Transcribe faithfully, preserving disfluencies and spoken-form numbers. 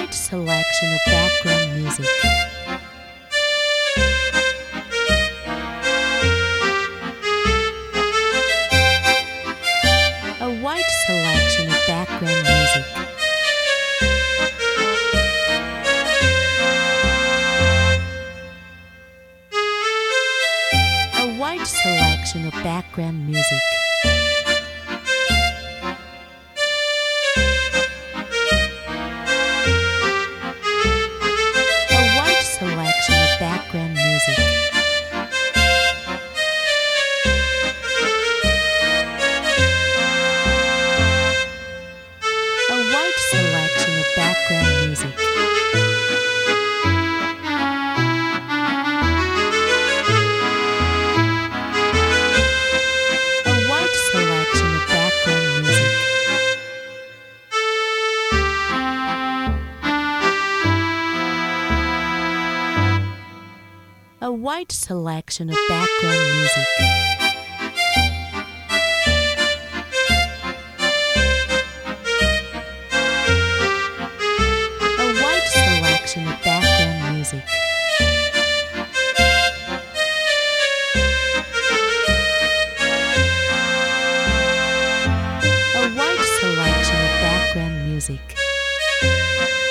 wide selection of background music. A wide selection of background music. A wide selection of background music. Selection of background music. A wide selection of background music. A wide selection of background music. A wide selection of background music. A wide selection of background music. A wide selection of background music.